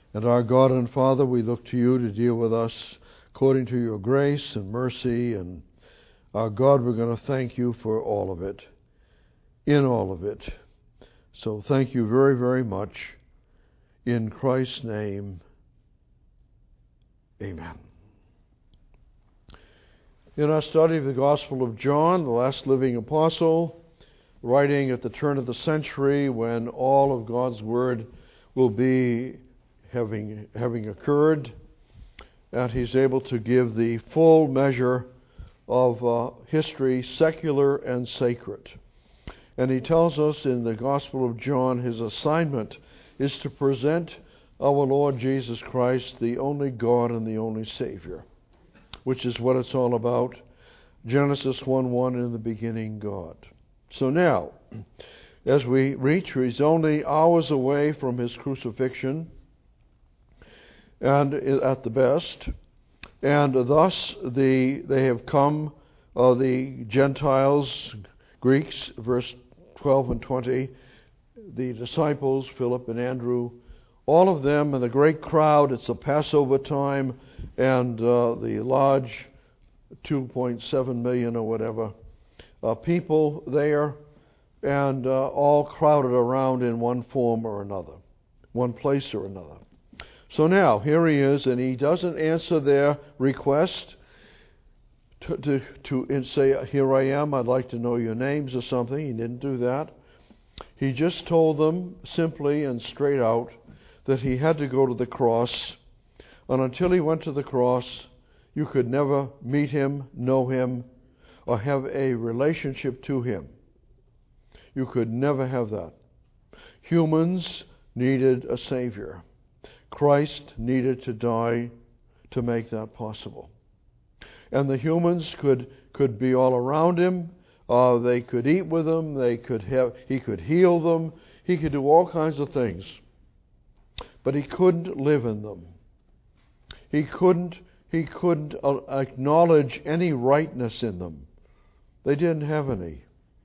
And our God and Father, we look to you to deal with us according to your grace and mercy. And our God, we're going to thank you for all of it, in all of it. So thank you very, very much. In Christ's name, amen. In our study of the Gospel of John, the last living apostle, writing at the turn of the century when all of God's Word will be having occurred, and he's able to give the full measure of history, secular and sacred. And he tells us in the Gospel of John his assignment is to present our Lord Jesus Christ, the only God and the only Savior, which is what it's all about. Genesis 1:1, in the beginning, God. So now, as we reach, he's only hours away from his crucifixion, and at the best, and thus they have come, the Gentiles, Greeks, verse 12 and 20, the disciples, Philip and Andrew, all of them, and the great crowd. It's a Passover time, and the large 2.7 million or whatever people there, and all crowded around in one form or another, one place or another. So now, here he is, and he doesn't answer their request to say, here I am, I'd like to know your names or something. He didn't do that. He just told them simply and straight out that he had to go to the cross, and until he went to the cross, you could never meet him, know him, or have a relationship to him. You could never have that. Humans needed a Savior. Christ needed to die to make that possible. And the humans could be all around him. They could eat with him. He could heal them. He could do all kinds of things. But he couldn't live in them. He couldn't acknowledge any rightness in them. They didn't have any.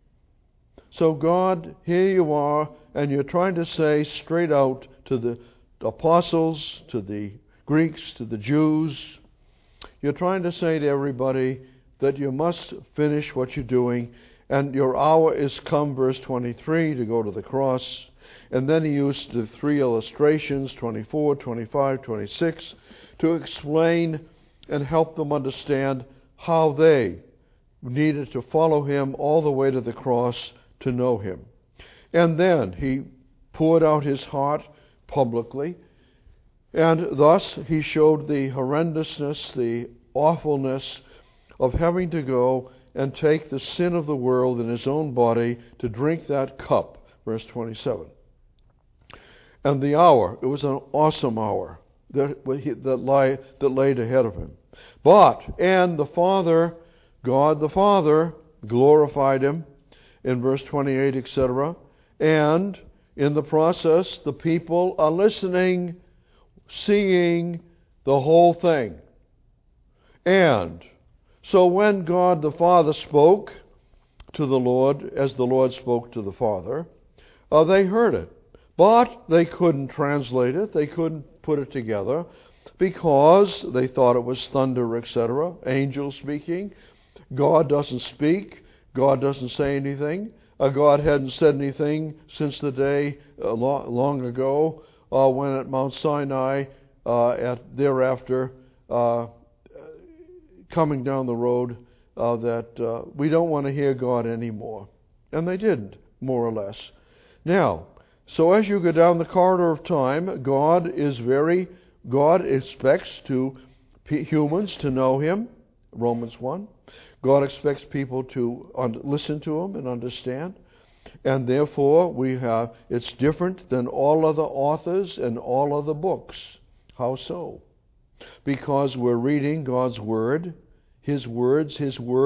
So God, here you are, and you're trying to say straight out to the apostles, to the Greeks, to the Jews, you're trying to say to everybody that you must finish what you're doing, and your hour is come, verse 23, to go to the cross. And then he used the three illustrations, 24, 25, 26, to explain and help them understand how they needed to follow him all the way to the cross to know him. And then he poured out his heart publicly, and thus he showed the horrendousness, the awfulness of having to go and take the sin of the world in his own body to drink that cup, verse 27. And the hour, it was an awesome hour that laid ahead of him. And the Father, God the Father, glorified him in verse 28, etc. And in the process, the people are listening, seeing the whole thing. And so when God the Father spoke to the Lord, as the Lord spoke to the Father, they heard it. But they couldn't translate it. They couldn't put it together because they thought it was thunder, etc., angels speaking. God doesn't speak. God doesn't say anything. God hadn't said anything since the day long ago when at Mount Sinai, thereafter, coming down the road, that we don't want to hear God anymore. And they didn't, more or less. Now, so as you go down the corridor of time, God expects humans to know him, Romans 1. God expects people to listen to him and understand. And therefore, it's different than all other authors and all other books. How so? Because we're reading God's Word, His words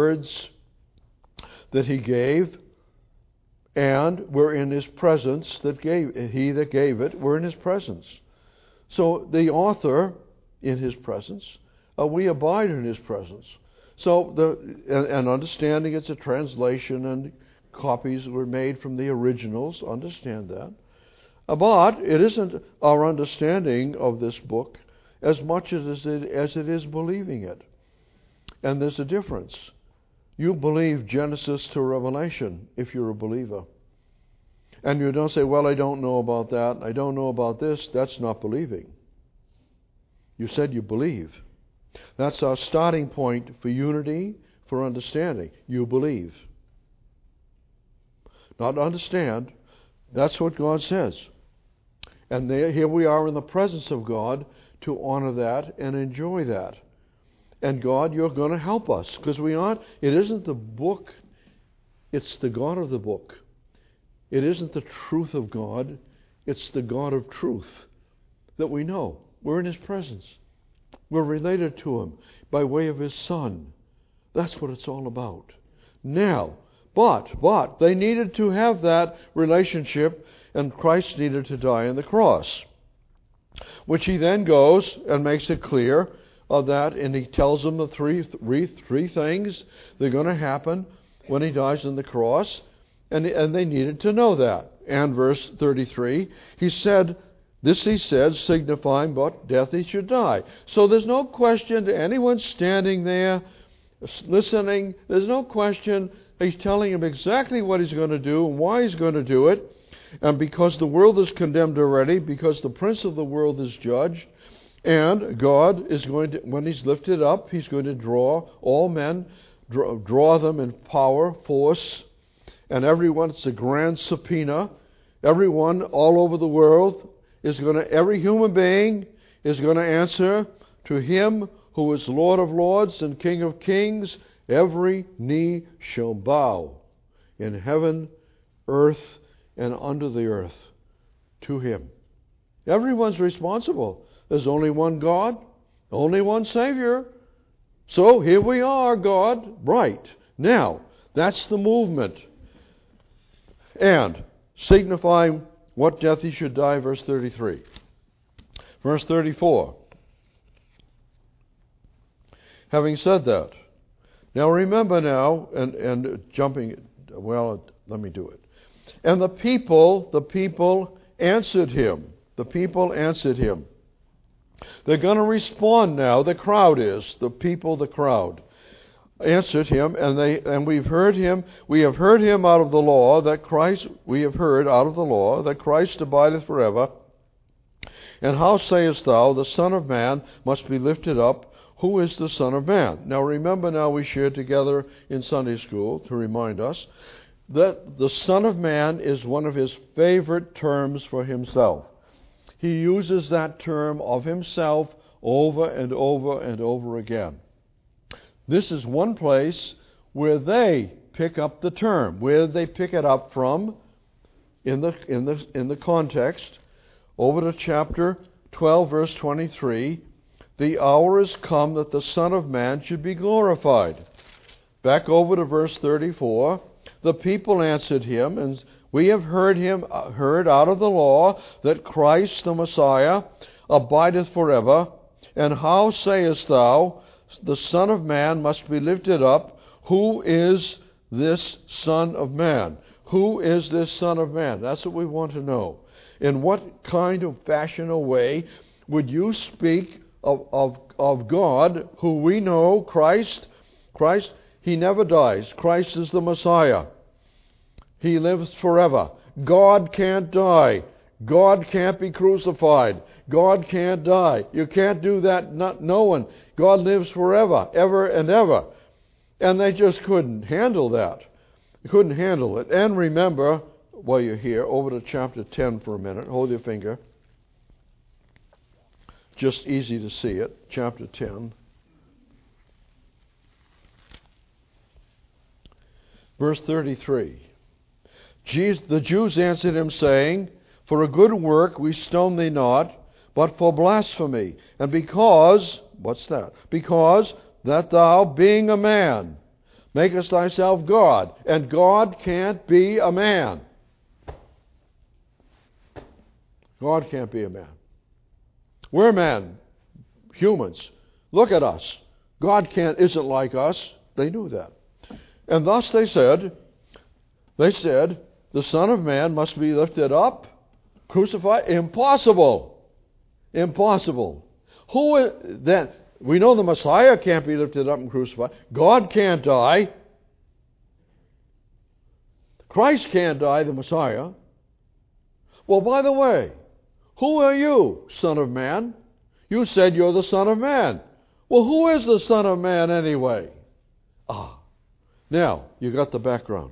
that He gave, and we're in His presence He that gave it, we're in His presence. So the author in His presence, we abide in His presence. So and understanding it's a translation and copies were made from the originals, understand that. But it isn't our understanding of this book as much as it is believing it. And there's a difference. You believe Genesis to Revelation if you're a believer. And you don't say, well, I don't know about that, I don't know about this. That's not believing. You said you believe. That's our starting point for unity, for understanding. You believe. Not understand. That's what God says. And here we are in the presence of God to honor that and enjoy that. And God, you're going to help us, because it isn't the book, it's the God of the book. It isn't the truth of God, it's the God of truth that we know. We're in His presence. We're related to Him by way of His Son. That's what it's all about. Now, but they needed to have that relationship, and Christ needed to die on the cross, which He then goes and makes it clear of that, and He tells them the three things that are going to happen when He dies on the cross, and they needed to know that. And verse 33, He said, signifying what death He should die. So there's no question to anyone standing there listening, there's no question. He's telling him exactly what He's going to do and why He's going to do it. And because the world is condemned already, because the prince of the world is judged, and God is going to, when He's lifted up, He's going to draw all men, draw them in power, force, and everyone. It's a grand subpoena. Everyone all over the world every human being is going to answer to Him who is Lord of lords and King of kings. Every knee shall bow in heaven, earth, and under the earth to Him. Everyone's responsible. There's only one God, only one Savior. So here we are, God. Right. Now, that's the movement. And signifying what death He should die, verse 33. Verse 34. Having said that, now remember now, and jumping, well, let me do it. And the people answered Him. The people answered Him. They're going to respond now. The crowd is. The people, the crowd, answered Him, and we have heard Him out of the law that Christ, we have heard out of the law that Christ abideth forever. And how sayest thou, the Son of Man must be lifted up? Who is the Son of Man? Now remember, now we shared together in Sunday school to remind us that the Son of Man is one of His favorite terms for Himself. He uses that term of Himself over and over and over again. This is one place where they pick up the term. Where they pick it up from in the context. Over to chapter 12, verse 23. The hour is come that the Son of Man should be glorified. Back over to verse 34. The people answered Him, and we have heard out of the law that Christ the Messiah abideth forever. And how sayest thou, the Son of Man must be lifted up? Who is this Son of Man? Who is this Son of Man? That's what we want to know. In what kind of fashion or way would you speak of God, who we know, Christ, He never dies. Christ is the Messiah. He lives forever. God can't die. God can't be crucified. God can't die. You can't do that, no one. God lives forever, ever and ever. And they just couldn't handle that. They couldn't handle it. And remember, while you're here, over to chapter 10 for a minute. Hold your finger. Just easy to see it. Chapter 10. Verse 33. The Jews answered Him, saying, For a good work we stone thee not, but for blasphemy. And because, what's that? Because that thou, being a man, makest thyself God. And God can't be a man. God can't be a man. We're men, humans. Look at us. God isn't like us. They knew that. And thus they said, the Son of Man must be lifted up. Crucified? Impossible. Impossible. Then? We know the Messiah can't be lifted up and crucified. God can't die. Christ can't die, the Messiah. Well, by the way, who are you, Son of Man? You said you're the Son of Man. Well, who is the Son of Man anyway? Now, you got the background.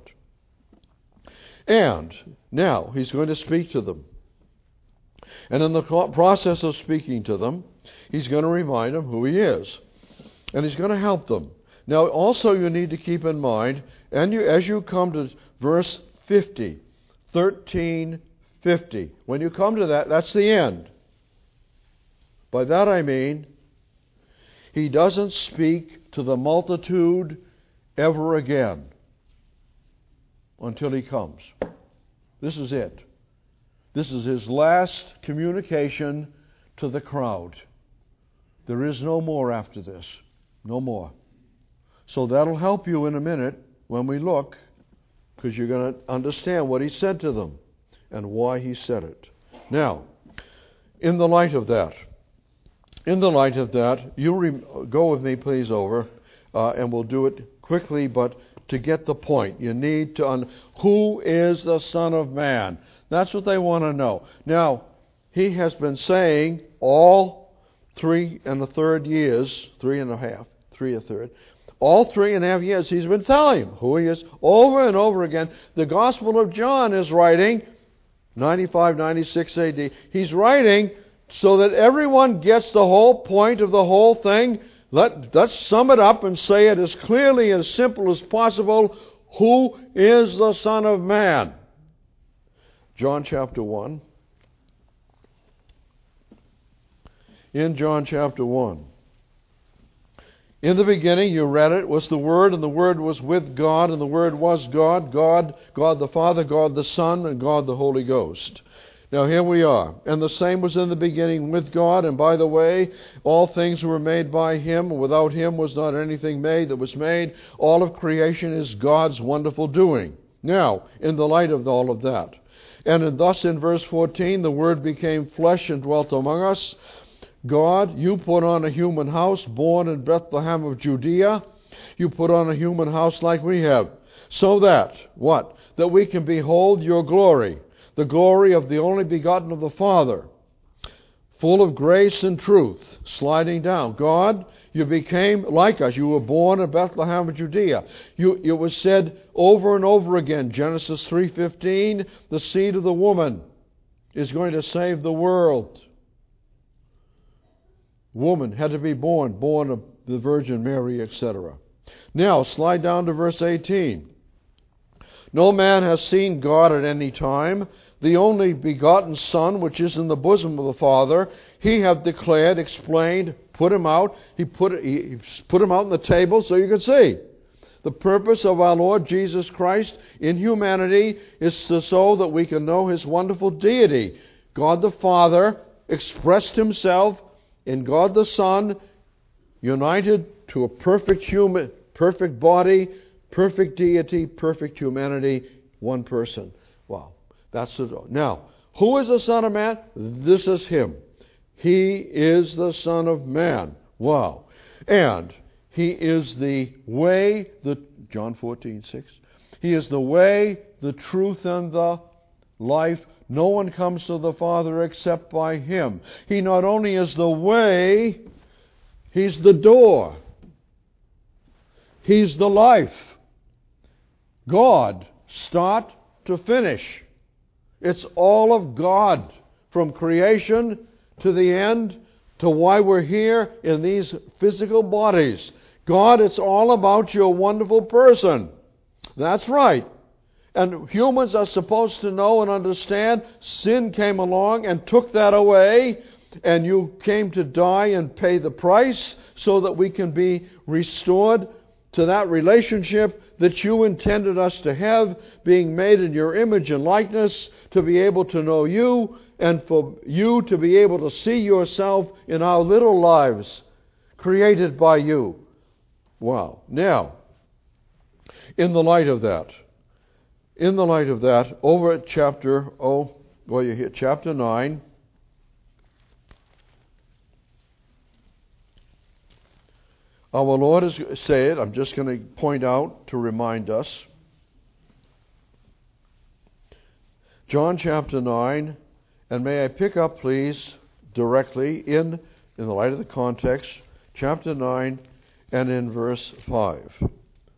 And now, he's going to speak to them. And in the process of speaking to them, he's going to remind them who he is. And he's going to help them. Now, also you need to keep in mind, and as you come to verse 50, 13:50, when you come to that, that's the end. By that I mean, he doesn't speak to the multitude ever again until he comes. This is it. This is his last communication to the crowd. There is no more after this. No more. So that'll help you in a minute when we look, because you're going to understand what he said to them and why he said it. Now, in the light of that, you go with me, please, over, and we'll do it quickly, but to get the point, you need to who is the Son of Man? That's what they want to know. Now, he has been saying all 3.5 years, 3.5 years, he's been telling him who he is over and over again. The Gospel of John is writing, 95, 96 AD. He's writing so that everyone gets the whole point of the whole thing. Let's sum it up and say it as clearly and simple as possible. Who is the Son of Man? John chapter 1. In John chapter 1. In the beginning, you read it, was the Word, and the Word was with God, and the Word was God. God the Father, God the Son, and God the Holy Ghost. Now here we are. And the same was in the beginning with God. And by the way, all things were made by Him. Without Him was not anything made that was made. All of creation is God's wonderful doing. Now, in the light of all of that. And thus in verse 14, the Word became flesh and dwelt among us. God, you put on a human house born in Bethlehem of Judea. You put on a human house like we have. So that, what? That we can behold your glory. The glory of the only begotten of the Father, full of grace and truth, sliding down. God, you became like us. You were born in Bethlehem of Judea. It was said over and over again, Genesis 3:15, the seed of the woman is going to save the world. Woman had to be born of the Virgin Mary, etc. Now, slide down to verse 18. No man has seen God at any time. The only begotten Son, which is in the bosom of the Father, He hath declared, explained, put Him out. He put Him out on the table so you can see. The purpose of our Lord Jesus Christ in humanity is so that we can know His wonderful deity. God the Father expressed Himself in God the Son, united to a perfect body, perfect deity, perfect humanity, one person. Wow. That's it. Now, who is the Son of Man? This is Him. He is the Son of Man. Wow. And He is the way, John 14:6. He is the way, the truth, and the life. No one comes to the Father except by Him. He not only is the way, He's the door. He's the life. God, start to finish. It's all of God, from creation to the end, to why we're here in these physical bodies. God, it's all about your wonderful person. That's right. And humans are supposed to know and understand sin came along and took that away, and you came to die and pay the price so that we can be restored to that relationship that you intended us to have, being made in your image and likeness, to be able to know you, and for you to be able to see yourself in our little lives created by you. Wow. Now, in the light of that, over at chapter Well, you hear chapter 9. Our Lord has said, I'm just going to point out to remind us, John chapter 9, and may I pick up, please, directly in the light of the context, chapter 9 and in verse 5.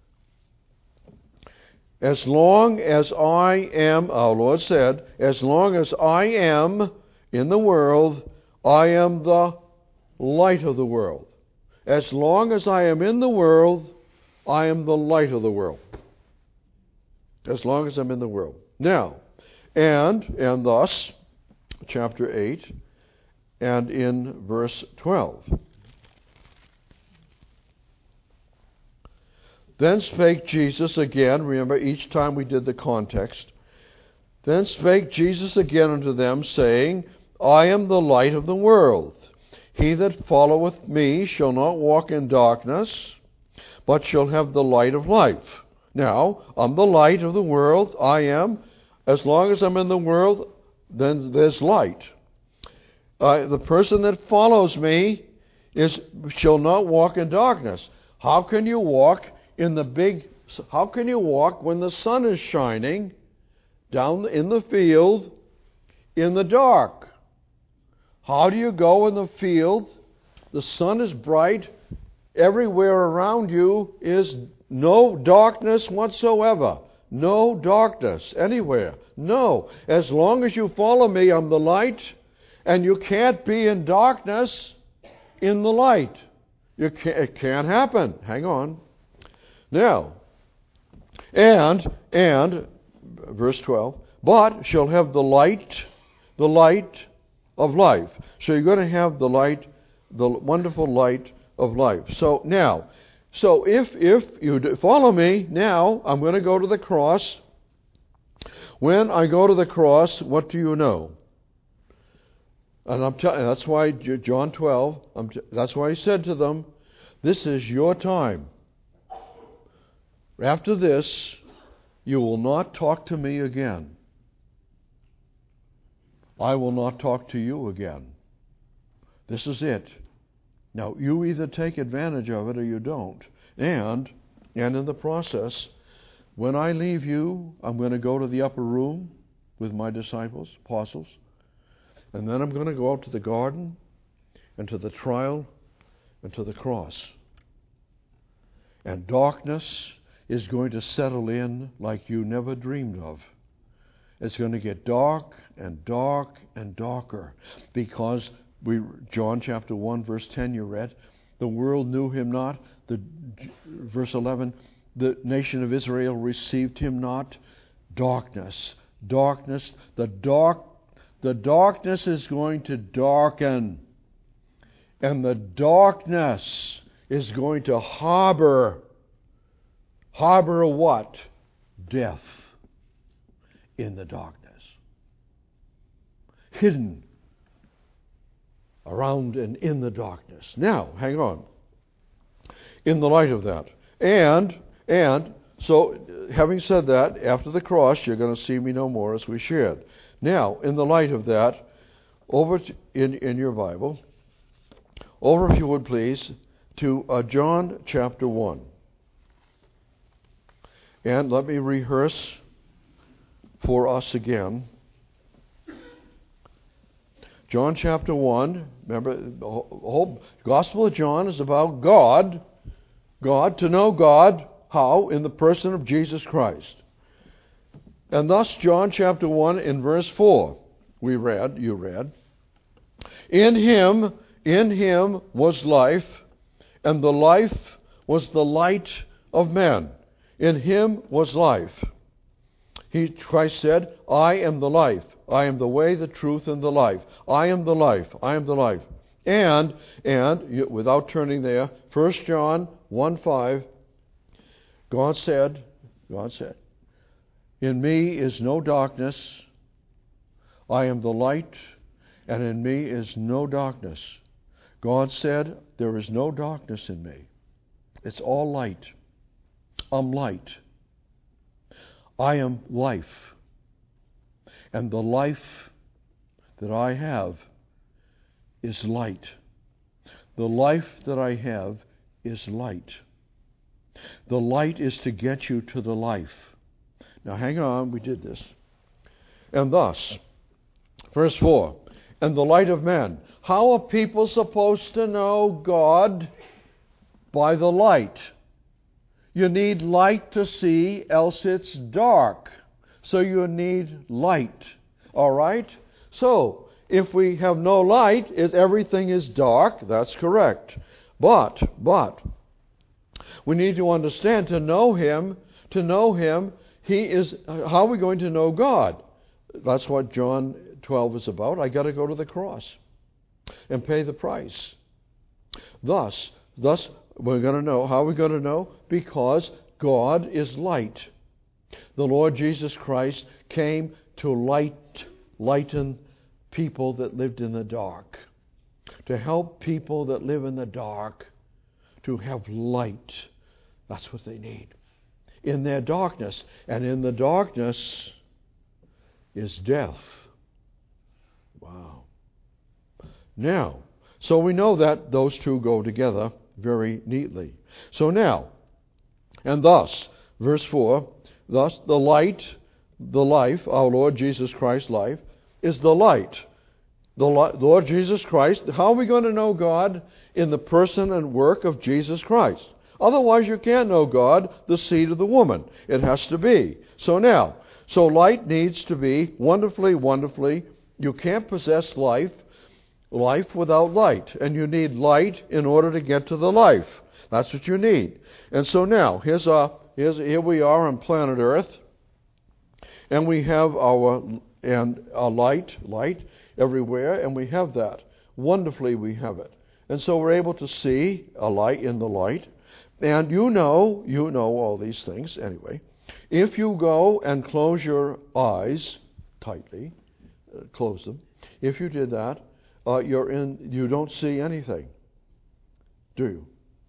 As long as I am, our Lord said, as long as I am in the world, I am the light of the world. As long as I am in the world, I am the light of the world. As long as I'm in the world. Now, and thus, chapter 8, and in verse 12. Then spake Jesus again, remember each time we did the context. Then spake Jesus again unto them, saying, I am the light of the world. He that followeth me shall not walk in darkness, but shall have the light of life. Now, I'm the light of the world. I am. As long as I'm in the world, then there's light. The person that follows me shall not walk in darkness. How can you walk how can you walk when the sun is shining down in the field in the dark? How do you go in the field? The sun is bright. Everywhere around you is no darkness whatsoever. No darkness anywhere. No. As long as you follow me, I'm the light, and you can't be in darkness in the light. It can't happen. Hang on. Now, and verse 12, but shall have the light of life. So you're going to have the light, the wonderful light of life. So now, if you follow me, now I'm going to go to the cross. When I go to the cross, what do you know? And I'm telling you, that's why John 12, that's why he said to them, this is your time. After this, you will not talk to me again. I will not talk to you again. This is it. Now, you either take advantage of it or you don't. And in the process, when I leave you, I'm going to go to the upper room with my disciples, apostles, and then I'm going to go out to the garden and to the trial and to the cross. And darkness is going to settle in like you never dreamed of. It's going to get dark and dark and darker because John chapter 1 verse 10 you read, the world knew him not. Verse 11, the nation of Israel received him not. Darkness, the darkness is going to darken, and the darkness is going to harbor what? Death in the darkness. Hidden around and in the darkness. Now, hang on. In the light of that. And so, having said that, after the cross, you're going to see me no more, as we shared. Now, in the light of that, over in your Bible, over, if you would please, to John chapter 1. And let me rehearse for us again. John chapter 1, remember, the whole Gospel of John is about God, to know God, how? In the person of Jesus Christ. And thus, John chapter 1 in verse 4, you read, In him was life, and the life was the light of men. In him was life. Christ said, I am the life. I am the way, the truth, and the life. I am the life. I am the life. And without turning there, 1 John 1:5, God said, in me is no darkness. I am the light, and in me is no darkness. God said, there is no darkness in me. It's all light. I'm light. I am life. And the life that I have is light. The life that I have is light. The light is to get you to the life. Now hang on, we did this. And thus, verse 4, and the light of men. How are people supposed to know God? By the light. You need light to see, else it's dark. So you need light. All right? So, if we have no light, everything is dark. That's correct. But, we need to understand, to know Him, He is, how are we going to know God? That's what John 12 is about. I got to go to the cross and pay the price. Thus, we're going to know. How are we going to know? Because God is light. The Lord Jesus Christ came to lighten people that lived in the dark, to help people that live in the dark to have light. That's what they need in their darkness. And in the darkness is death. Wow. Now, so we know that those two go together very neatly. So now, and thus, verse 4, thus the light, the life, our Lord Jesus Christ's life, is the light. The Lord Jesus Christ, how are we going to know God? In the person and work of Jesus Christ. Otherwise you can't know God, the seed of the woman. It has to be. So now, so light needs to be wonderfully, you can't possess life without light. And you need light in order to get to the life. That's what you need. And so now, here we are on planet Earth. And we have our light everywhere, and we have that. Wonderfully we have it. And so we're able to see a light in the light. And you know all these things anyway. If you go and close your eyes tightly, close them. If you did that, you don't see anything, do you?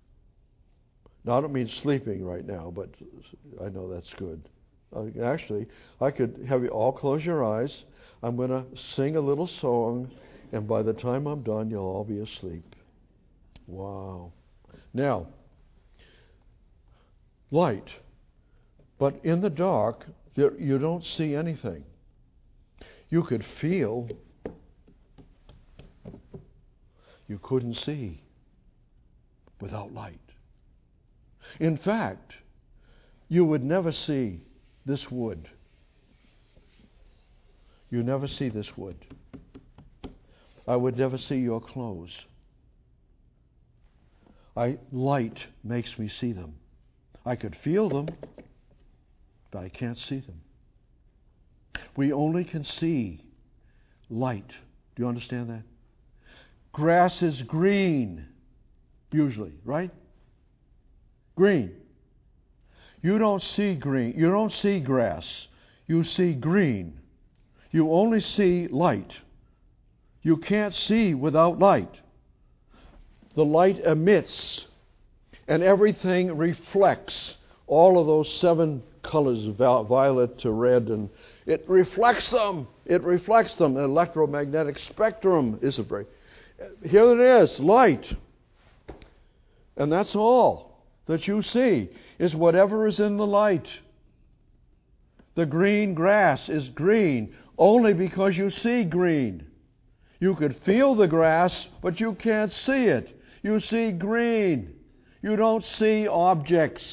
Now, I don't mean sleeping right now, but I know that's good. Actually, I could have you all close your eyes. I'm going to sing a little song, and by the time I'm done, you'll all be asleep. Wow. Now, light. But in the dark, you don't see anything. You could feel. You couldn't see without light. In fact, you would never see this wood. You never see this wood. I would never see your clothes. Light makes me see them. I could feel them, but I can't see them. We only can see light. Do you understand that? Grass is green, usually, right? Green. You don't see green. You don't see grass. You see green. You only see light. You can't see without light. The light emits, and everything reflects. All of those 7 colors, violet to red, and it reflects them. It reflects them. The electromagnetic spectrum is a very... Here it is, light. And that's all that you see, is whatever is in the light. The green grass is green only because you see green. You could feel the grass, but you can't see it. You see green. You don't see objects.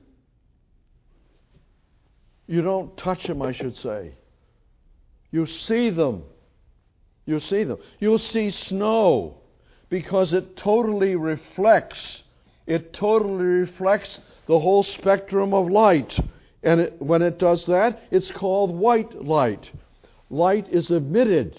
You don't touch them, I should say. You see them. You see them. You'll see snow because it totally reflects. It totally reflects the whole spectrum of light. And when it does that, it's called white light. Light is emitted.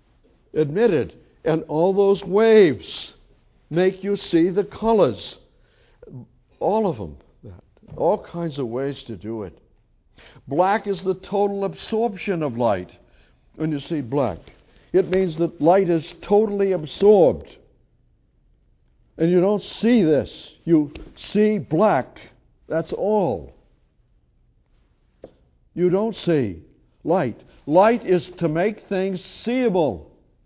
And all those waves make you see the colors. All of them. All kinds of ways to do it. Black is the total absorption of light. When you see black, it means that light is totally absorbed. And you don't see this. You see black. That's all. You don't see light. Light is to make things seeable.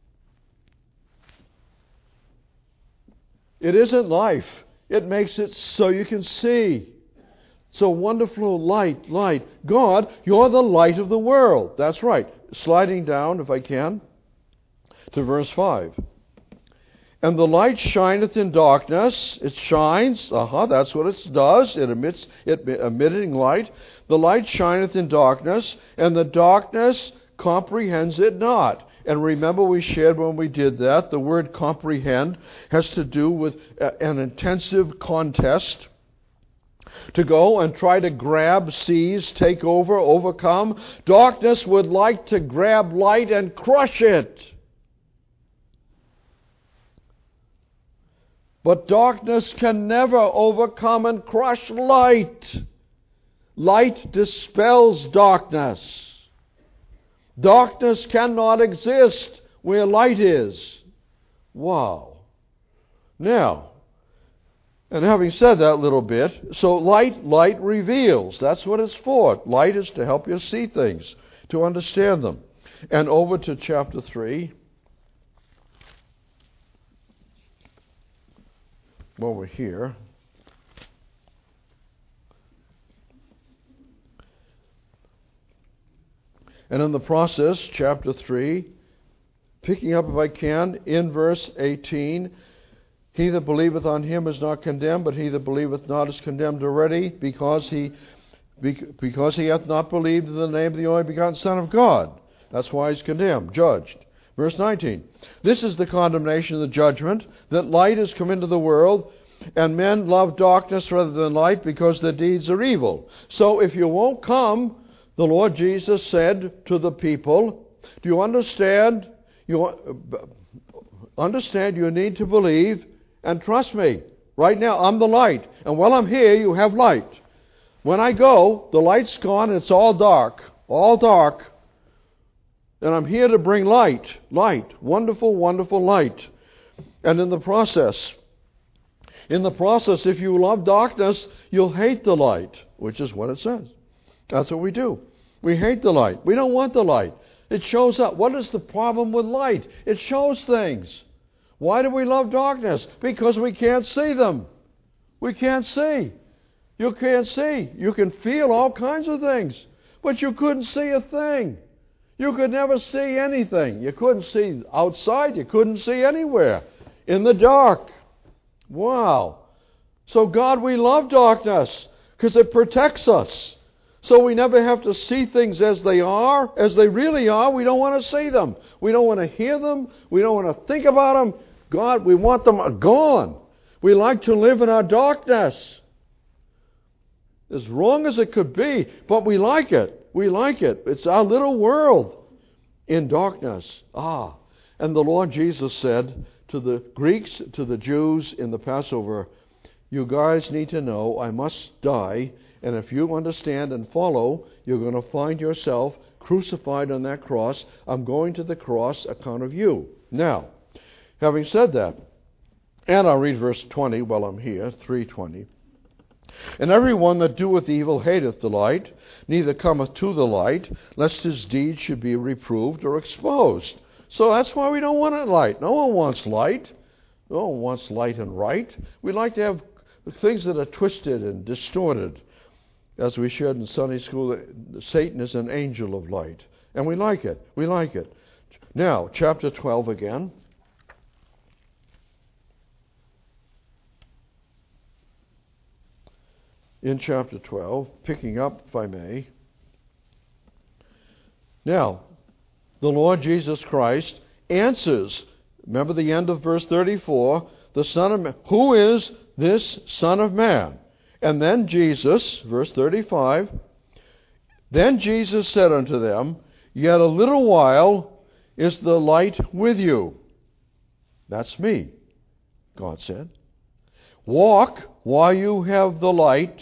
It isn't life. It makes it so you can see. So wonderful light, light. God, you're the light of the world. That's right. Sliding down, if I can, to verse 5. And the light shineth in darkness. It shines. That's what it does. It emits emitting light. The light shineth in darkness, and the darkness comprehends it not. And remember, we shared when we did that, the word comprehend has to do with an intensive contest to go and try to grab, seize, take over, overcome. Darkness would like to grab light and crush it. But darkness can never overcome and crush light. Light dispels darkness. Darkness cannot exist where light is. Wow. Now, and having said that little bit, so light reveals. That's what it's for. Light is to help you see things, to understand them. And over to chapter 3. Over here. And in the process, chapter 3, picking up, if I can, in verse 18, he that believeth on him is not condemned, but he that believeth not is condemned already, because he hath not believed in the name of the only begotten Son of God. That's why he's condemned, judged. Verse 19, this is the condemnation of the judgment, that light is come into the world, and men love darkness rather than light, because their deeds are evil. So if you won't come, the Lord Jesus said to the people, do you understand? You need to believe and trust me. Right now, I'm the light. And while I'm here, you have light. When I go, the light's gone and it's all dark. All dark. And I'm here to bring light. Light. Wonderful, wonderful light. And in the process, if you love darkness, you'll hate the light, which is what it says. That's what we do. We hate the light. We don't want the light. It shows up. What is the problem with light? It shows things. Why do we love darkness? Because we can't see them. We can't see. You can't see. You can feel all kinds of things, but you couldn't see a thing. You could never see anything. You couldn't see outside. You couldn't see anywhere. In the dark. Wow. So God, we love darkness because it protects us. So we never have to see things as they are, as they really are. We don't want to see them. We don't want to hear them. We don't want to think about them. God, we want them gone. We like to live in our darkness. As wrong as it could be, but we like it. We like it. It's our little world in darkness. And the Lord Jesus said to the Greeks, to the Jews in the Passover, you guys need to know I must die. And if you understand and follow, you're going to find yourself crucified on that cross. I'm going to the cross account of you. Now, having said that, and I'll read verse 20 while I'm here, 3:20. And every one that doeth evil hateth the light, neither cometh to the light, lest his deeds should be reproved or exposed. So that's why we don't want light. No one wants light. No one wants light and right. We like to have things that are twisted and distorted. As we shared in Sunday school, Satan is an angel of light. And we like it. We like it. Now, chapter 12 again. In chapter 12, picking up, if I may. Now, the Lord Jesus Christ answers. Remember the end of verse 34. The Son of Man. Who is this Son of Man? And then Jesus, verse 35, then Jesus said unto them, yet a little while is the light with you. That's me, God said. Walk while you have the light.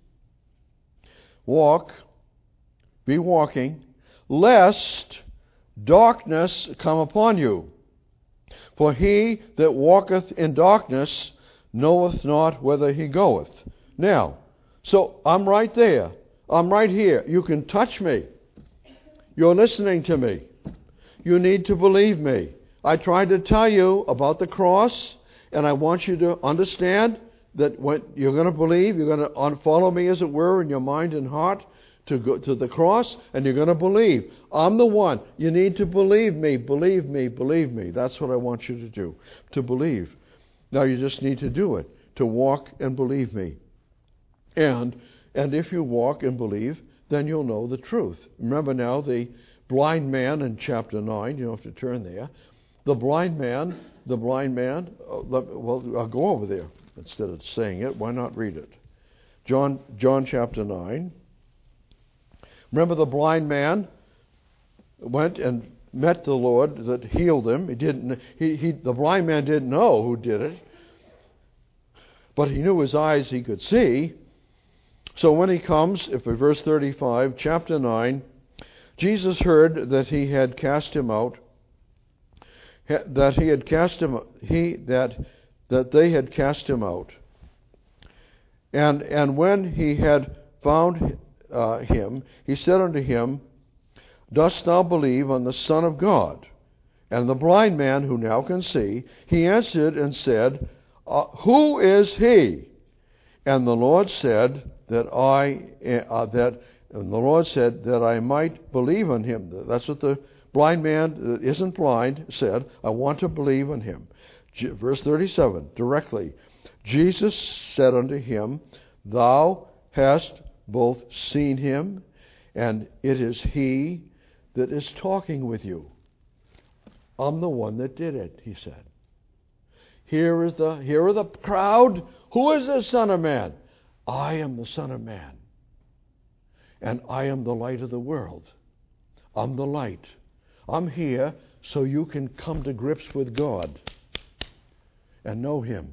Walk, be walking, lest darkness come upon you. For he that walketh in darkness knoweth not whither he goeth. Now, so I'm right there. I'm right here. You can touch me. You're listening to me. You need to believe me. I tried to tell you about the cross And I want you to understand that when you're going to believe, you're going to follow me, as it were, in your mind and heart to go to the cross, and you're going to believe. I'm the one. You need to believe me, believe me, believe me. That's what I want you to do, to believe. Now you just need to do it, to walk and believe me. And if you walk and believe, then you'll know the truth. Remember now the blind man in chapter 9. You don't have to turn there. The blind man, well, I'll go over there. Instead of saying it, why not read it? John chapter 9. Remember the blind man went and met the Lord that healed him. The blind man didn't know who did it, but he knew his eyes he could see. So when he comes, if verse 35, chapter 9, Jesus heard that he had cast him out, that they had cast him out. And when he had found him, he said unto him, Dost thou believe on the Son of God? And the blind man, who now can see, he answered and said, Who is he? And the Lord said that I might believe on him. That's what the blind man that isn't blind said. I want to believe on him. Verse 37, directly. Jesus said unto him, Thou hast both seen him, and it is he that is talking with you. I'm the one that did it, he said. Here are the crowd. Who is the Son of Man? I am the Son of Man. And I am the light of the world. I'm the light. I'm here so you can come to grips with God and know him.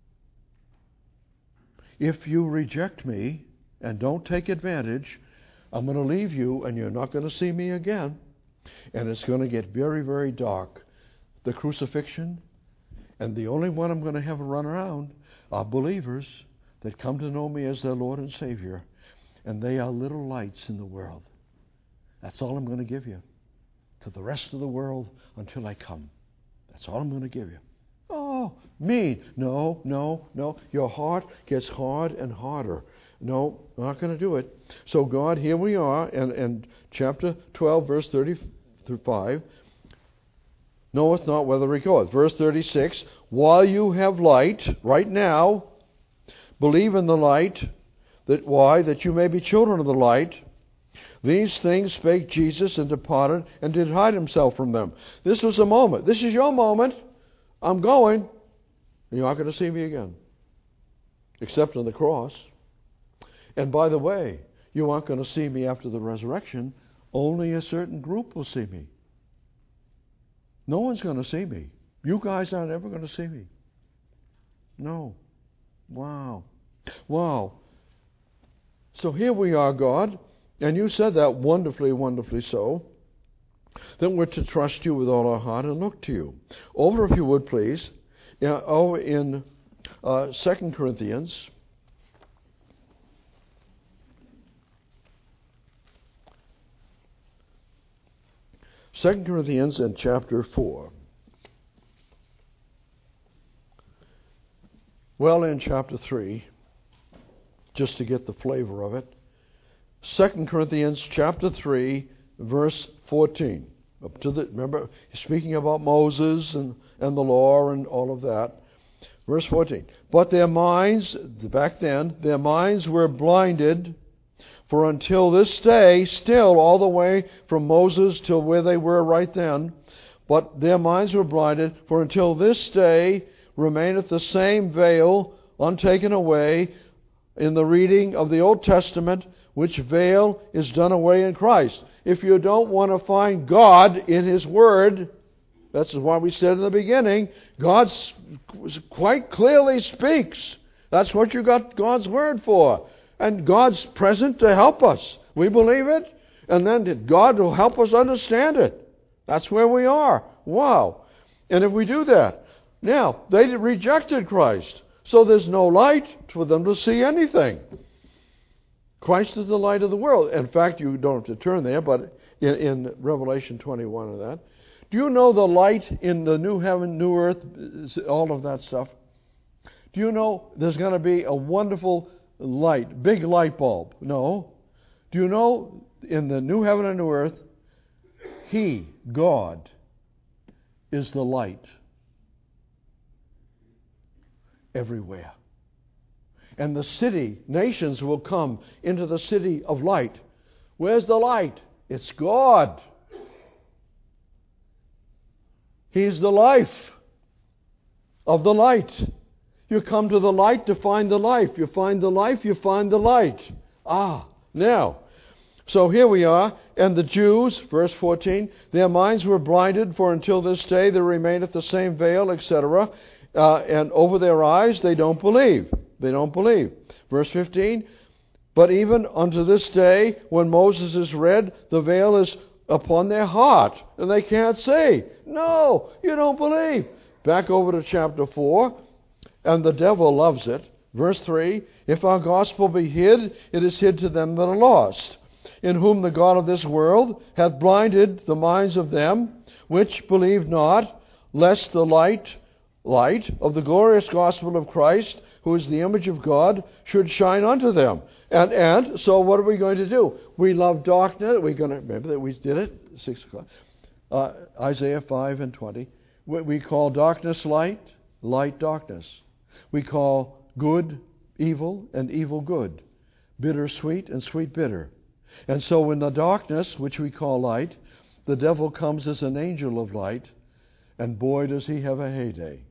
If you reject me and don't take advantage, I'm going to leave you and you're not going to see me again. And it's going to get very, very dark. The crucifixion, and the only one I'm going to have run around are believers that come to know me as their Lord and Savior. And they are little lights in the world. That's all I'm going to give you. To the rest of the world until I come. That's all I'm going to give you. Oh, mean. No. Your heart gets hard and harder. No, I'm not going to do it. So God, here we are in chapter 12, verse 35. Knoweth not whether he goeth. Verse 36, while you have light, right now, believe in the light. That you may be children of the light. These things spake Jesus, and departed, and did hide himself from them. This was a moment. This is your moment. I'm going. You're not going to see me again. Except on the cross. And by the way, you aren't going to see me after the resurrection. Only a certain group will see me. No one's going to see me. You guys aren't ever going to see me. No. Wow. So here we are, God, and you said that wonderfully, wonderfully so, that we're to trust you with all our heart and look to you. Over, if you would, please, in 2 Corinthians. 2 Corinthians in chapter 4. Well, in chapter 3, just to get the flavor of it, 2 Corinthians chapter 3, verse 14. Remember, speaking about Moses and the law and all of that. Verse 14. But their minds, back then, their minds were blinded, for until this day, still all the way from Moses till where they were right then, but their minds were blinded, for until this day remaineth the same veil untaken away in the reading of the Old Testament, which veil is done away in Christ. If you don't want to find God in His Word, that's why we said in the beginning, God quite clearly speaks. That's what you got God's Word for. And God's present to help us. We believe it, and then God will help us understand it. That's where we are. Wow. And if we do that, now, they rejected Christ, so there's no light for them to see anything. Christ is the light of the world. In fact, you don't have to turn there, but in Revelation 21 of that, do you know the light in the new heaven, new earth, all of that stuff? Do you know there's going to be a wonderful light, big light bulb? No. Do you know in the new heaven and new earth, He, God, is the light everywhere. And the city, nations will come into the city of light. Where's the light? It's God. He's the life of the light. You come to the light to find the life. You find the life, you find the light. Now, so here we are, and the Jews, verse 14, their minds were blinded, for until this day there remaineth the same veil, etc., and over their eyes they don't believe. They don't believe. Verse 15, but even unto this day, when Moses is read, the veil is upon their heart, and they can't see. No, you don't believe. Back over to chapter 4, and the devil loves it. Verse 3, if our gospel be hid, it is hid to them that are lost, in whom the God of this world hath blinded the minds of them which believe not, lest the light of the glorious gospel of Christ, who is the image of God, should shine unto them. And so what are we going to do? We love darkness. We're going to remember that we did it 6 o'clock. Isaiah 5 and 20. We call darkness light, light darkness. We call good evil, and evil good. Bitter sweet, and sweet bitter. And so in the darkness, which we call light, the devil comes as an angel of light, and boy does he have a heyday.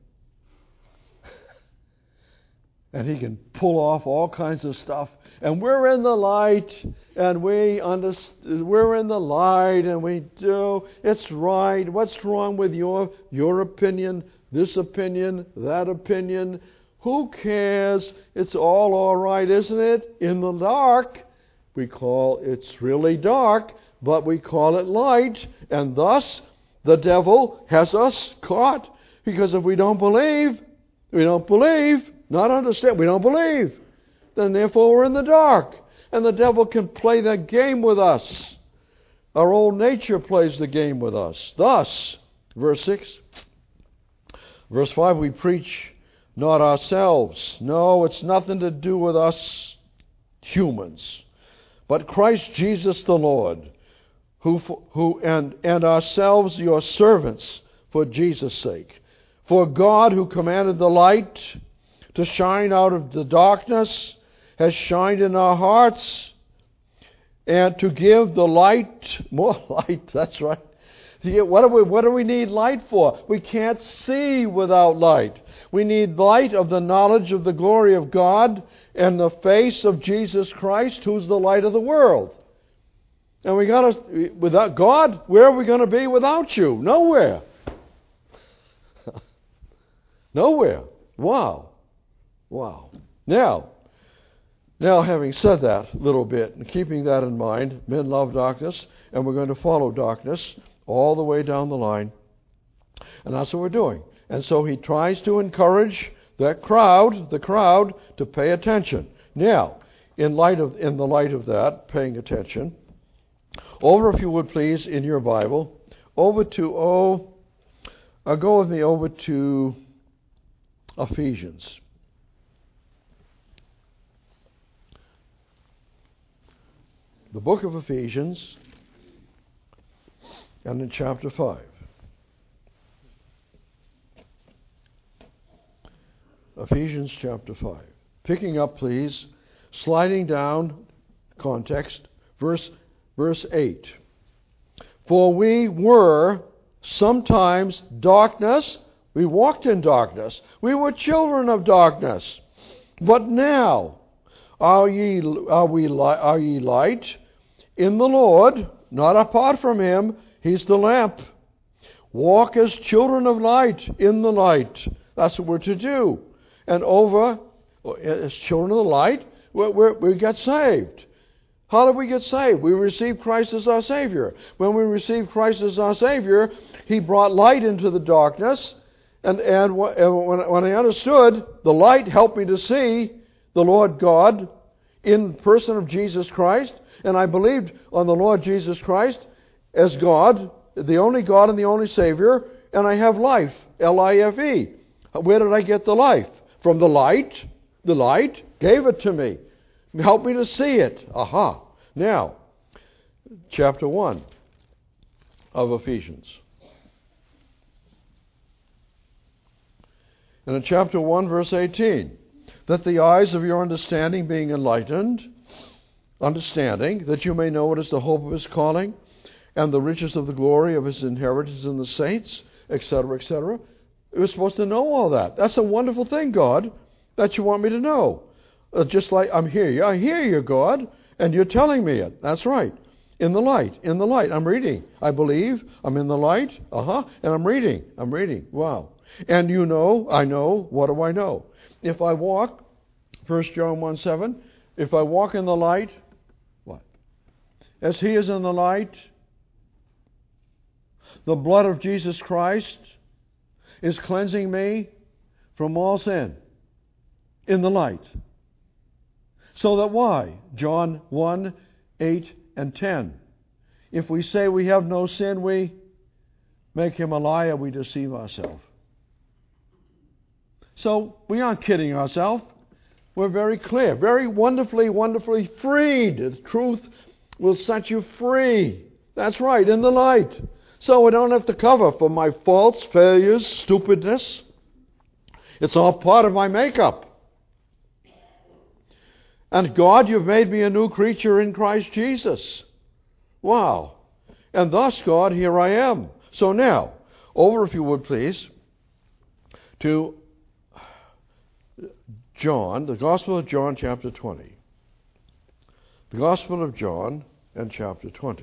And he can pull off all kinds of stuff. And we're in the light, and we're in the light, and we do. It's right. What's wrong with your opinion, this opinion, that opinion? Who cares? It's all right, isn't it? In the dark, it's really dark, but we call it light. And thus, the devil has us caught. Because if we don't believe, not understand, we don't believe, then therefore we're in the dark. And the devil can play that game with us. Our old nature plays the game with us. Thus, verse 6, verse 5, we preach not ourselves. No, it's nothing to do with us humans. But Christ Jesus the Lord, who and ourselves your servants for Jesus' sake. For God, who commanded the light to shine out of the darkness, has shined in our hearts, and to give the light, more light, that's right. What do we need light for? We can't see without light. We need light of the knowledge of the glory of God and the face of Jesus Christ, who's the light of the world. And without God, where are we going to be without you? Nowhere. Nowhere. Wow. Now, having said that a little bit, and keeping that in mind, men love darkness, and we're going to follow darkness all the way down the line. And that's what we're doing. And so he tries to encourage the crowd to pay attention. Now, in the light of that, paying attention, over, if you would please, in your Bible, go with me over to Ephesians. The book of Ephesians, and in chapter 5. Ephesians chapter 5. Picking up, please, sliding down, context, verse 8. For we were sometimes darkness, we walked in darkness, we were children of darkness. But now are ye light in the Lord, not apart from Him. He's the lamp. Walk as children of light in the light. That's what we're to do. And as children of the light, we get saved. How did we get saved? We received Christ as our Savior. When we received Christ as our Savior, He brought light into the darkness. And when I understood, the light helped me to see the Lord God in the person of Jesus Christ. And I believed on the Lord Jesus Christ as God, the only God and the only Savior. And I have life, L-I-F-E. Where did I get the life? From the light. The light gave it to me. Help me to see it. Aha. Now, chapter 1 of Ephesians. And in chapter 1, verse 18, that the eyes of your understanding being enlightened, understanding, that you may know what is the hope of his calling, and the riches of the glory of his inheritance in the saints, etc., etc. We're supposed to know all that. That's a wonderful thing, God, that you want me to know. Just like I hear you, God, and you're telling me it. That's right. In the light. I'm reading. I believe. I'm in the light. And I'm reading. Wow. And I know. What do I know? If I walk, 1 John 1:7, if I walk in the light, what? As he is in the light, the blood of Jesus Christ is cleansing me from all sin. In the light. So that why? John 1:8 and 10. If we say we have no sin, we make him a liar, we deceive ourselves. So we aren't kidding ourselves. We're very clear, very wonderfully freed. The truth will set you free. That's right, in the light. So we don't have to cover for my faults, failures, stupidness. It's all part of my makeup. And God, you've made me a new creature in Christ Jesus. Wow. And thus, God, here I am. So now, over, if you would please, to John, the Gospel of John, chapter 20. The Gospel of John and chapter 20.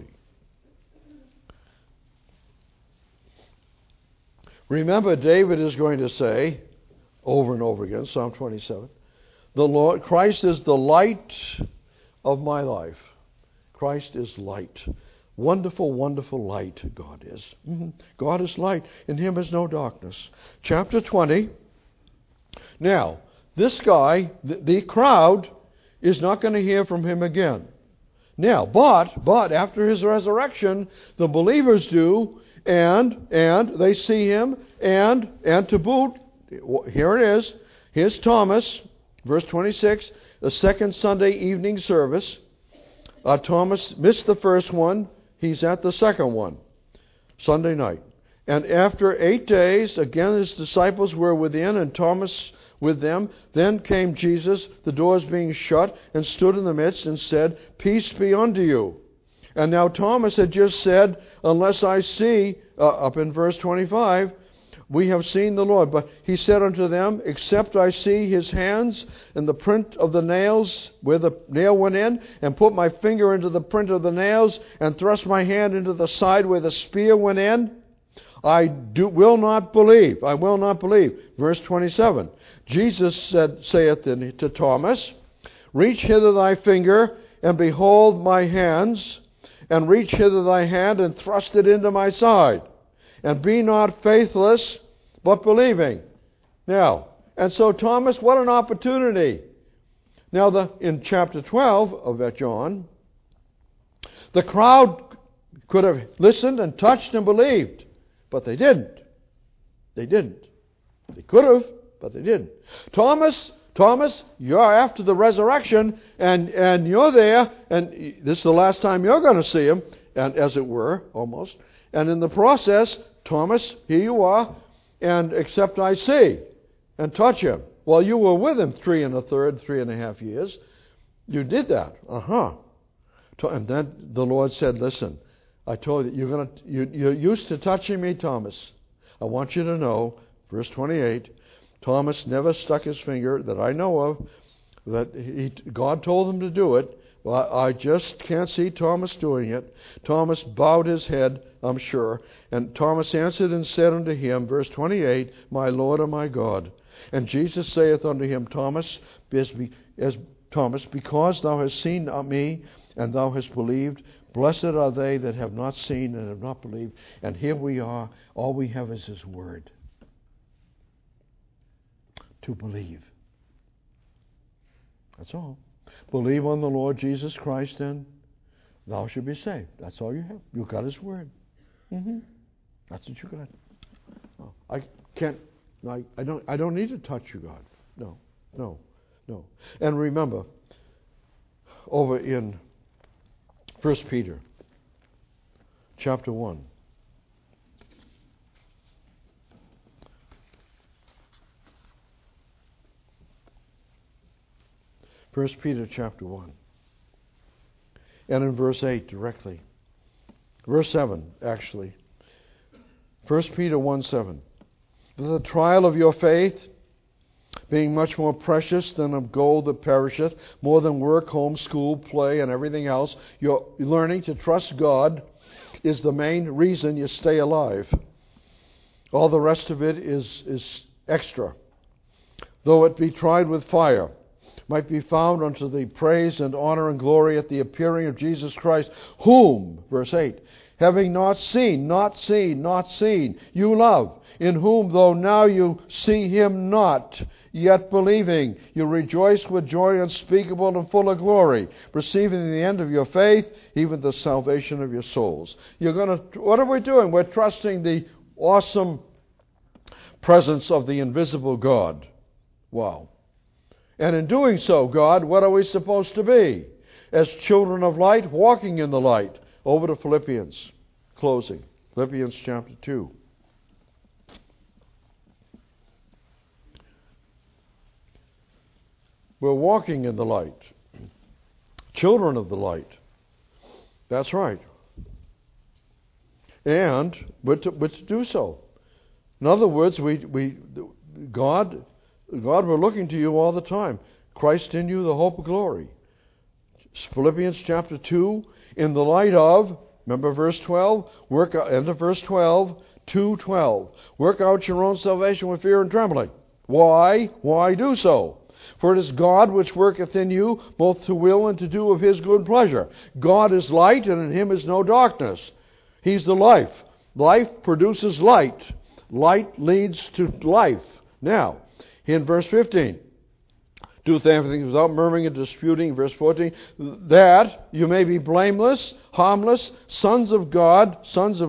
Remember, David is going to say, over and over again, Psalm 27, the Lord, Christ is the light of my life. Christ is light. Wonderful, wonderful light God is. God is light. In him is no darkness. Chapter 20. Now, this guy, the crowd, is not going to hear from him again. Now, but after his resurrection, the believers do, and they see him, and to boot, here it is. Here's Thomas, verse 26, the second Sunday evening service. Thomas missed the first one. He's at the second one, Sunday night. And after 8 days, again his disciples were within, and Thomas with them. Then came Jesus, the doors being shut, and stood in the midst and said, "Peace be unto you." And now Thomas had just said, "Unless I see," up in verse 25, "we have seen the Lord." But he said unto them, "Except I see his hands and the print of the nails where the nail went in, and put my finger into the print of the nails, and thrust my hand into the side where the spear went in, will not believe. I will not believe." Verse 27. Jesus saith to Thomas, "Reach hither thy finger, and behold my hands, and reach hither thy hand, and thrust it into my side. And be not faithless, but believing." Now, and so Thomas, what an opportunity. Now, in chapter 12 of that John, the crowd could have listened and touched and believed, but they didn't. They could have, but they didn't. Thomas, you're after the resurrection, and you're there, and this is the last time you're going to see him, and as it were, almost. And in the process, Thomas, here you are, and except I see and touch him. Well, you were with him 3.5 years. You did that. And then the Lord said, "Listen, I told you, you're used to touching me, Thomas. I want you to know," verse 28, Thomas never stuck his finger that I know of, that God told him to do it. Well, I just can't see Thomas doing it. Thomas bowed his head, I'm sure. And Thomas answered and said unto him, verse 28, "My Lord and my God." And Jesus saith unto him, Thomas, because thou hast seen me, and thou hast believed, blessed are they that have not seen and have not believed. And here we are. All we have is his word. To believe. That's all. Believe on the Lord Jesus Christ, and thou shalt be saved. That's all you have. You got his word. That's what you got. I don't need to touch you, God. no, no, no. And remember, over in 1 Peter chapter 1. 1 Peter chapter 1. And in verse 8 directly. Verse 7, actually. 1 Peter 1:7. The trial of your faith, being much more precious than of gold that perisheth, more than work, home, school, play, and everything else, you're learning to trust God is the main reason you stay alive. All the rest of it is extra. Though it be tried with fire, might be found unto the praise and honor and glory at the appearing of Jesus Christ, whom, verse 8, having not seen, you love, in whom, though now you see him not, yet believing, you rejoice with joy unspeakable and full of glory, receiving the end of your faith, even the salvation of your souls. What are we doing? We're trusting the awesome presence of the invisible God. Wow. And in doing so, God, what are we supposed to be? As children of light, walking in the light. Over to Philippians, closing. Philippians chapter 2. We're walking in the light. Children of the light. That's right. And we're to do so. In other words, God, we're looking to you all the time. Christ in you, the hope of glory. Philippians chapter 2, in the light of, remember verse 12? End of verse 12, 2:12. Work out your own salvation with fear and trembling. Why? Why do so? For it is God which worketh in you, both to will and to do of his good pleasure. God is light, and in him is no darkness. He's the life. Life produces light. Light leads to life. Now, in verse 15, doeth everything without murmuring and disputing. Verse 14, that you may be blameless, harmless, sons of God,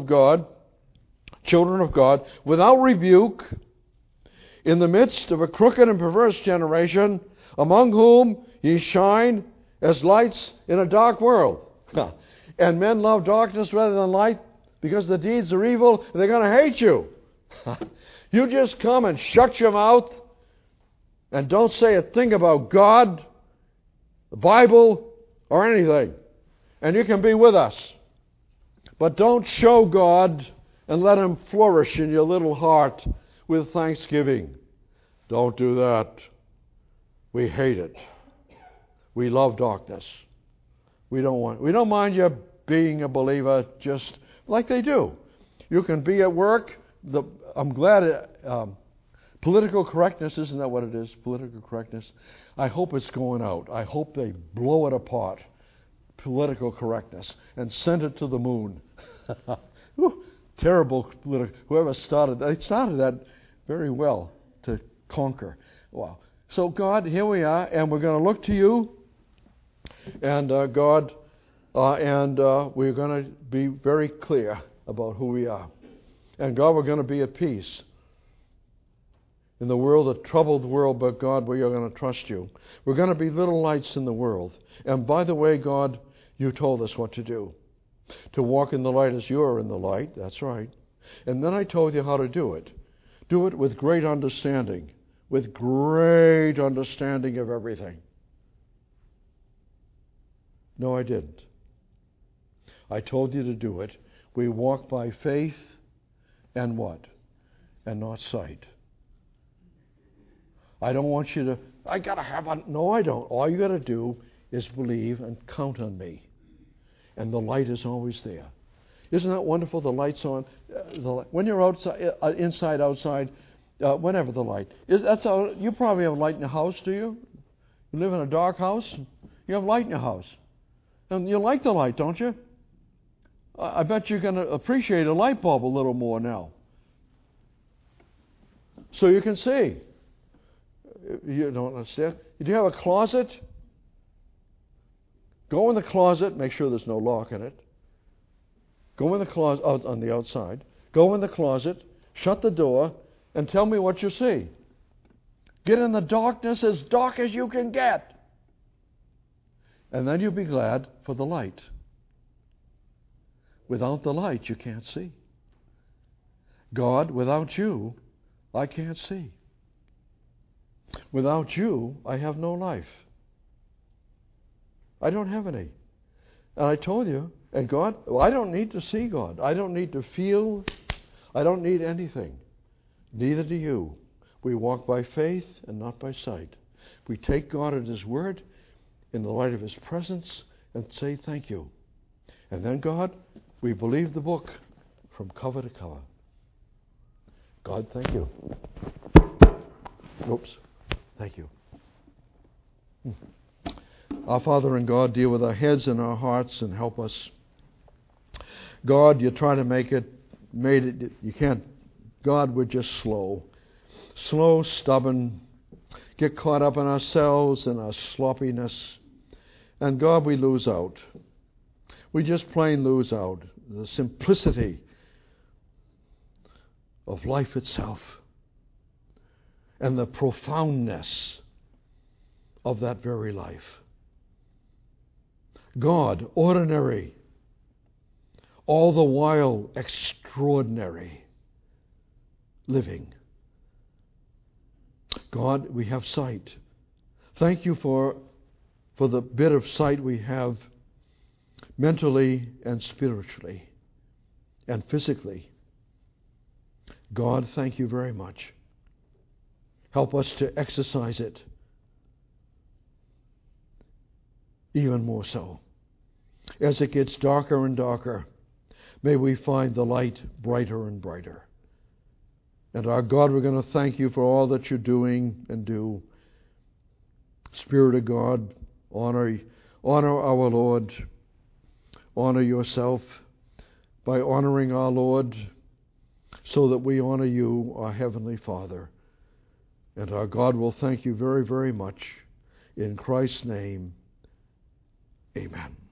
children of God, without rebuke, in the midst of a crooked and perverse generation, among whom ye shine as lights in a dark world. And men love darkness rather than light, because the deeds are evil, and they're going to hate you. You just come and shut your mouth and don't say a thing about God, the Bible, or anything. And you can be with us. But don't show God and let him flourish in your little heart with thanksgiving. Don't do that. We hate it. We love darkness. We don't mind you being a believer just like they do. You can be at work. I'm glad political correctness, isn't that what it is? Political correctness. I hope it's going out. I hope they blow it apart. Political correctness. And send it to the moon. Terrible political. Whoever started that, they started that very well to conquer. Wow. So God, here we are, and we're going to look to you. And God, we're going to be very clear about who we are. And God, we're going to be at peace. In the world, a troubled world, but God, we are going to trust you. We're going to be little lights in the world. And by the way, God, you told us what to do. To walk in the light as you are in the light. That's right. And then I told you how to do it. Do it with great understanding. With great understanding of everything. No, I didn't. I told you to do it. We walk by faith and what? And not sight. I don't want you to, I got to have a, no, I don't. All you got to do is believe and count on me. And the light is always there. Isn't that wonderful? The light's on. When you're outside, inside, outside, whenever the light. You probably have light in your house, do you? You live in a dark house? You have light in your house. And you like the light, don't you? I bet you're going to appreciate a light bulb a little more now. So you can see. You don't understand? Do you have a closet? Go in the closet. Make sure there's no lock in it. Go in the closet on the outside. Go in the closet. Shut the door and tell me what you see. Get in the darkness as dark as you can get. And then you'll be glad for the light. Without the light, you can't see. God, without you, I can't see. Without you, I have no life. I don't have any. And I told you, and God, I don't need to see God. I don't need to feel. I don't need anything. Neither do you. We walk by faith and not by sight. We take God at His word in the light of His presence and say thank you. And then, God, we believe the book from cover to cover. God, thank you. Oops. Thank you. Our Father and God, deal with our heads and our hearts and help us. God, you're trying to made it, you can't. God, we're just slow. Slow, stubborn, get caught up in ourselves and our sloppiness. And God, we lose out. We just plain lose out. The simplicity of life itself and the profoundness of that very life. God, ordinary, all the while extraordinary living. God, we have sight. Thank you for the bit of sight we have mentally and spiritually and physically. God, thank you very much. Help us to exercise it even more so. As it gets darker and darker, may we find the light brighter and brighter. And our God, we're going to thank you for all that you're doing and do. Spirit of God, honor our Lord. Honor yourself by honoring our Lord so that we honor you, our Heavenly Father. And our God will thank you very, very much. In Christ's name, amen.